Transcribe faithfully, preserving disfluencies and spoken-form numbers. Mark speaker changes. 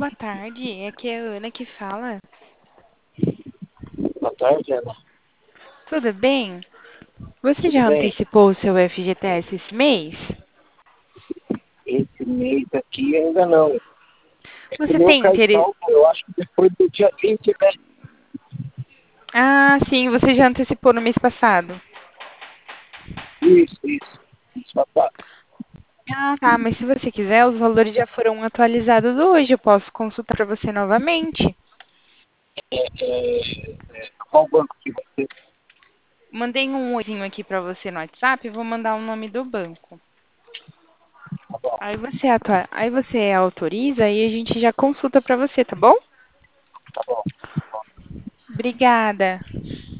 Speaker 1: boa tarde. Aqui é a Ana que fala.
Speaker 2: Boa tarde, Ana.
Speaker 1: Tudo bem? Você
Speaker 2: Tudo
Speaker 1: já
Speaker 2: bem?
Speaker 1: antecipou o seu F G T S esse mês?
Speaker 2: Esse mês aqui ainda não. É que o
Speaker 1: Você
Speaker 2: meu
Speaker 1: tem
Speaker 2: cai
Speaker 1: interesse?
Speaker 2: saldo, eu acho que depois do dia vinte, né?
Speaker 1: Ah, sim, você já antecipou no mês passado.
Speaker 2: Isso, isso. Isso, papai.
Speaker 1: Ah, tá, mas se você quiser, os valores já foram atualizados hoje. Eu posso consultar para você novamente.
Speaker 2: É, é, qual banco que vai ser?
Speaker 1: Mandei um oizinho aqui para você no WhatsApp e vou mandar o nome do banco.
Speaker 2: Tá bom,
Speaker 1: Aí você, atua... Aí você autoriza e a gente já consulta para você, tá bom?
Speaker 2: tá bom.
Speaker 1: Obrigada.